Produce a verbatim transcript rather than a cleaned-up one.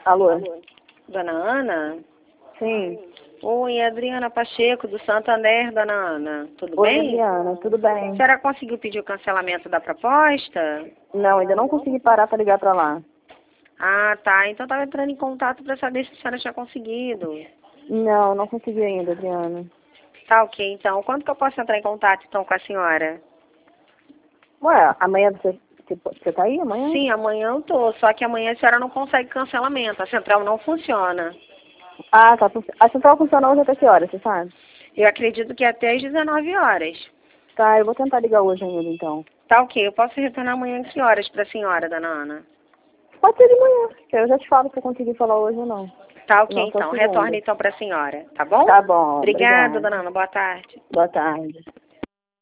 Alô? Dona Ana? Sim. Oi, Adriana Pacheco, do Santander, dona Ana. Tudo Oi, bem? Adriana, tudo bem? A senhora conseguiu pedir o cancelamento da proposta? Não, ainda não consegui parar para ligar para lá. Ah, tá. Então estava entrando em contato para saber se a senhora tinha conseguido. Não, não consegui ainda, Adriana. Tá, ok. Então, quando que eu posso entrar em contato, então, com a senhora? Ué, amanhã você, você, você tá aí amanhã? Sim, amanhã eu tô. Só que amanhã a senhora não consegue cancelamento. A central não funciona. Ah, tá. A central funciona hoje até que horas, você sabe? Eu acredito que é até às dezenove horas. Tá, eu vou tentar ligar hoje ainda, então. Tá, ok. Eu posso retornar amanhã que horas para a senhora, dona Ana? Pode ser de manhã, que eu já te falo se eu conseguir falar hoje ou não. Tá, ok, Não, só então. segunda. Retorne então para a senhora, tá bom? Tá bom, Obrigada, obrigada. dona Ana. Boa tarde. Boa tarde.